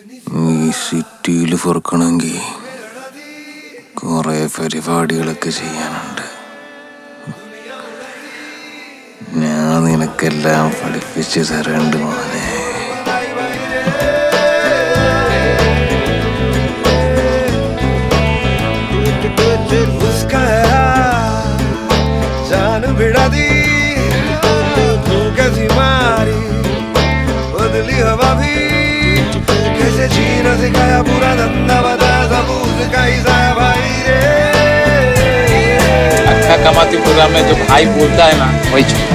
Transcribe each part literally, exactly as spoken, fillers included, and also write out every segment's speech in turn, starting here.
ഈ സിറ്റിയിൽ പൊറുക്കണമെങ്കിൽ കുറെ പരിപാടികളൊക്കെ ചെയ്യാനുണ്ട്. ഞാൻ നിനക്കെല്ലാം പഠിപ്പിച്ചു തരണ്ട് മോനെ. अच्छा कमाती प्रोग्राम में जो भाई बोलता है ना वही चुप।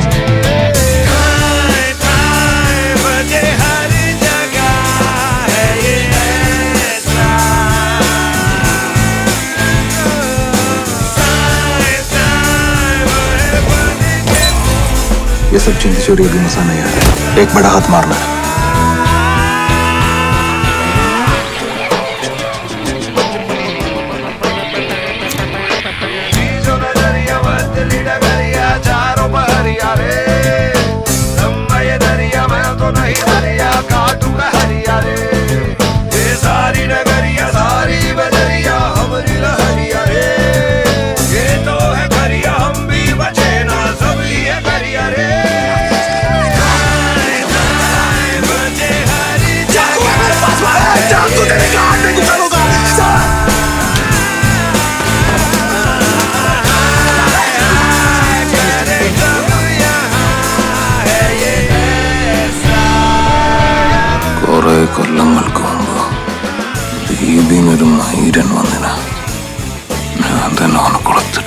ये सब चिंता चोरी अभी मसा नहीं आ रहा। एक बड़ा हाथ मारना है। കുറെ കൊല്ലങ്ങൾക്ക് മുമ്പ് ഇതിനൊരു മൈരൻ വന്നിന ഞാൻ തന്നെ അവനെ കൊളത്തിട്ടു.